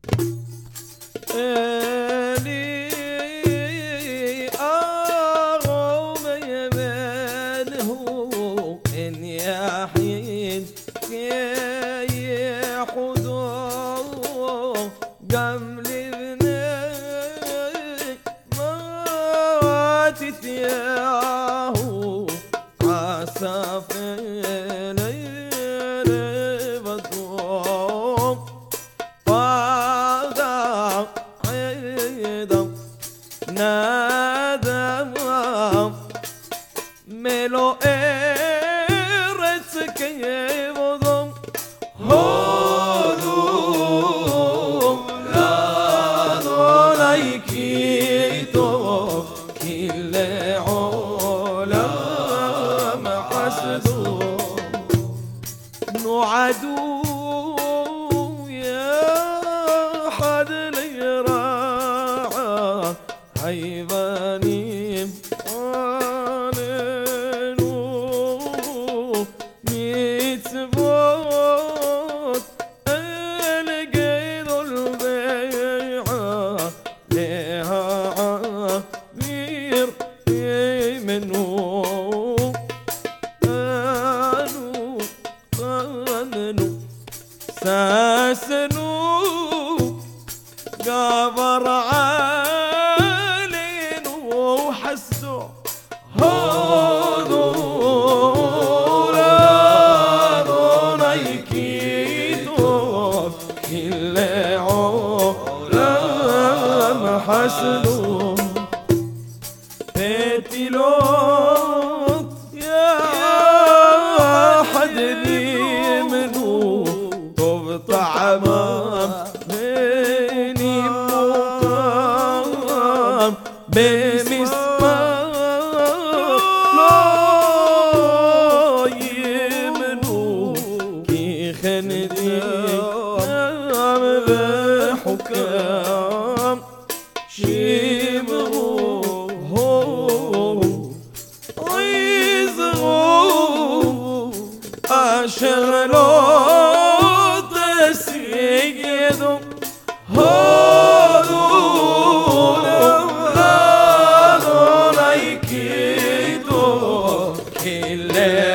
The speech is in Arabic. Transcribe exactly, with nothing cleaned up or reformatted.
لي أغم منه إن يحين كي حضور قبل ابني ما تثياه عسى في ليل بدوم وضع عيدا نادم ملو إيرتك يبضم هدو لا ضليكيتو كل عالم حسدو نعدو يا حد ليراعى حيواني علينو ميتبوت القيد البيعة لها عبير منو قالوا قالوا ساسنو قبر علينا وحسوا هذول ضنيكيتو كل عالم حسدوا بيتلوت يا حد بيمنو طب طعمام بيني مقام بمسمار لا يمنو كي خندي نام بحكام شيمرو أشغلو تسيدو هدول لا ضليكيتو كل